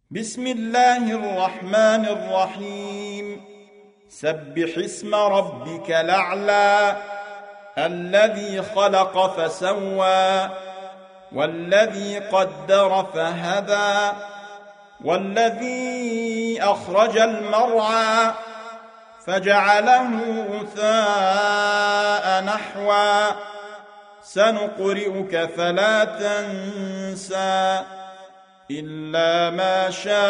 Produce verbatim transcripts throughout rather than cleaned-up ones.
بسم الله الرحمن الرحيم سبح اسم ربك الأعلى الذي خلق فسوى والذي قدر فهدى والذي أخرج المرعى فجعله غثاء نحوا سنقرئك فلا تنسى إلا ما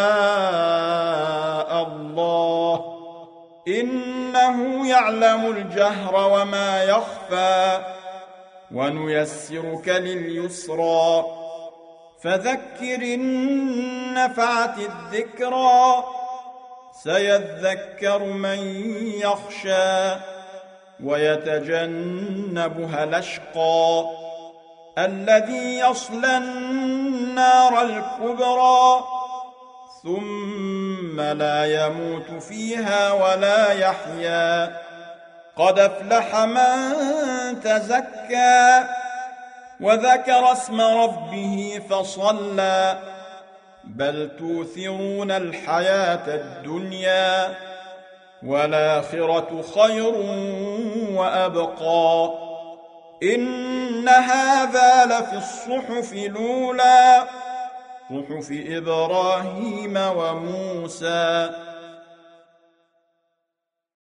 شاء الله إنه يعلم الجهر وما يخفى ونيسرك لليسرى فذكر إن نفعت الذكرى سيذكر من يخشى ويتجنبها الأشقى الذي يصلى النار الكبرى ثم لا يموت فيها ولا يحيا قد أفلح من تزكى وذكر اسم ربه فصلى بل توثرون الحياة الدنيا والآخرة خير وأبقى إن هذا لفي الصحف الأولى صحف إبراهيم وموسى